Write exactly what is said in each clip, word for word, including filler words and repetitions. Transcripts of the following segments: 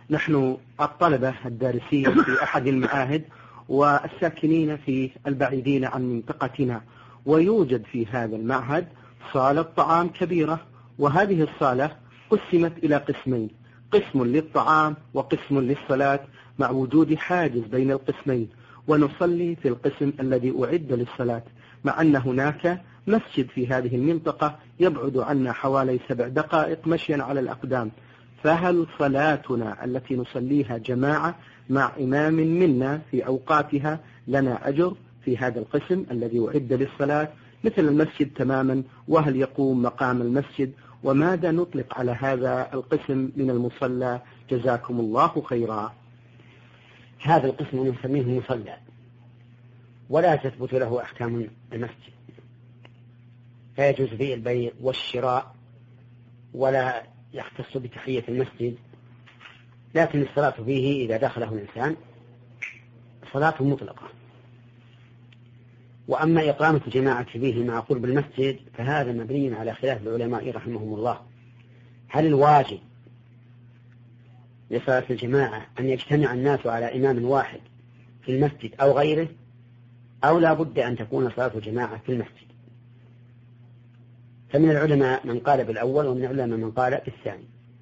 نحن الطلبة الدارسين في أحد المعاهد والساكنين في البعيدين عن منطقتنا، ويوجد في هذا المعهد صالة طعام كبيرة، وهذه الصالة قسمت إلى قسمين، قسم للطعام وقسم للصلاة، مع وجود حاجز بين القسمين، ونصلي في القسم الذي أعد للصلاة، مع أن هناك مسجد في هذه المنطقة يبعد عنا حوالي سبع دقائق مشيا على الأقدام. فهل صلاتنا التي نصليها جماعة مع إمام منا في أوقاتها لنا أجر في هذا القسم الذي أعد للصلاة مثل المسجد تماما، وهل يقوم مقام المسجد؟ وماذا نطلق على هذا القسم من المصلى؟ جزاكم الله خيرا. هذا القسم نسميه مصلى، ولا تثبت له أحكام المسجد، فيجوز فيه البيع والشراء، ولا يختص بتحية المسجد، لكن الصلاة فيه إذا دخله الإنسان صلاة مطلقة. وأما إقامة الجماعة فيه مع قرب المسجد فهذا مبني على خلاف العلماء رحمهم الله، هل الواجب لصلاة الجماعة أن يجتمع الناس على إمام واحد في المسجد أو غيره، أو لا بد أن تكون صلاة الجماعة في المسجد؟ فمن العلماء من قال بالأول، ومن العلماء من قال بالثاني.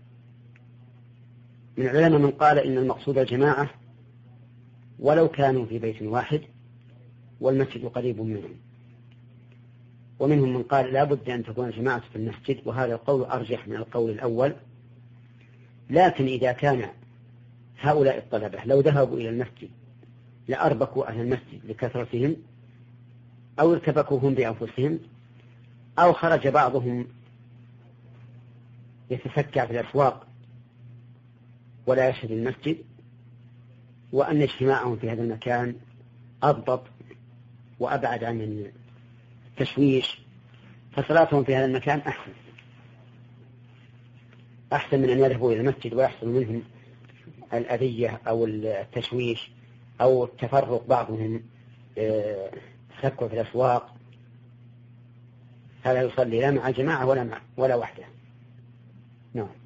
من العلماء من قال إن المقصود الجماعة ولو كانوا في بيت واحد والمسجد قريب منهم، ومنهم من قال لا بد أن تكون الجماعة في المسجد، وهذا القول أرجح من القول الأول. لكن إذا كان هؤلاء الطلبة لو ذهبوا إلى المسجد لأربكوا أهل المسجد لكثرتهم، أو ارتبكوهم بأنفسهم، أو خرج بعضهم يتسكع في الأسواق ولا يشهد المسجد، وأن اجتماعهم في هذا المكان أضبط وأبعد عن التشويش، فصلاتهم في هذا المكان أحسن أحسن من أن يذهبوا إلى المسجد ويحصل منهم الأذية أو التشويش أو التفرق، بعضهم تسكع في الأسواق. هذا يصلي لا مع جماعة ولا مع ولا وحده. نعم.